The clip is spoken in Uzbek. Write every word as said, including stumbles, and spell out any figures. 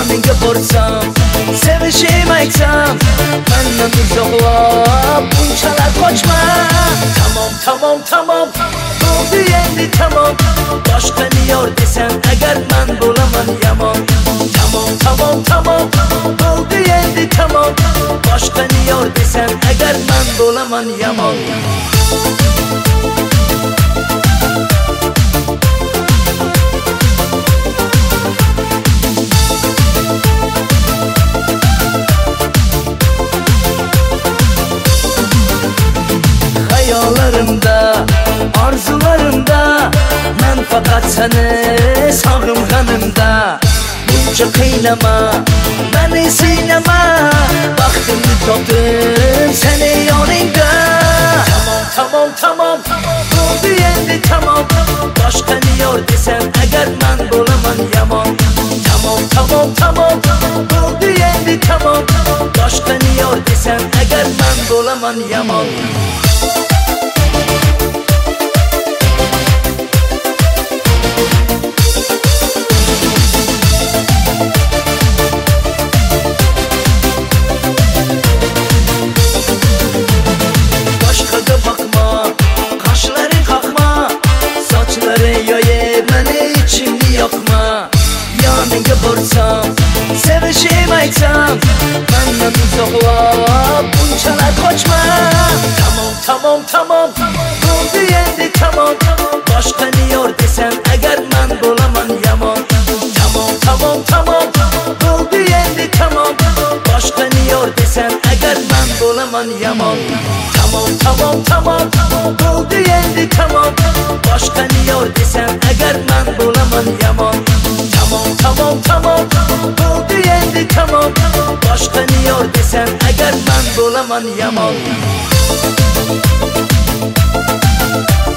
yoningga borsam, sevishim aytsam, mendan uzoqlab bunchalar qochma. Tamom, tamom, tamom, bo'ldi endi tamom. Boshqani yor desam agar men bo'laman yomon. Tamom, tamom, tamom, bo'ldi endi tamom. Boshqani yor desam agar men bo'laman yomon. Hayolarimda, arzularimda men faqat seni sog'inganimda. Buncha qiynama, meni siynama, baxtimni topdim seni yoningda. Tamom, tamom, tamom, bo'ldi endi tamom. Boshqani yor desam agar men bo'laman yomon. Tamom, tamom, tamom, bo'ldi endi tamom. Boshqani yor desam agar men bo'laman yomon. Yoningga borsam, sevishim aytsam, mendan uzoqlab bunchalar qochma. Tamom, tamom, tamom, bo'ldi endi tamom. Boshqani yor desam agar men bo'laman yomon. Tamom, tamom, tamom, bo'ldi endi tamom. Boshqani yor desam agar men bo'laman yomon. Tamom, tamom, tamom, bo'ldi endi tamom. Boshqani yor desam agar men bo'laman yomon. Tamom, tamom, tamom, bo'ldi endi tamom. Boshqani yor desam agar men bo'laman yomon.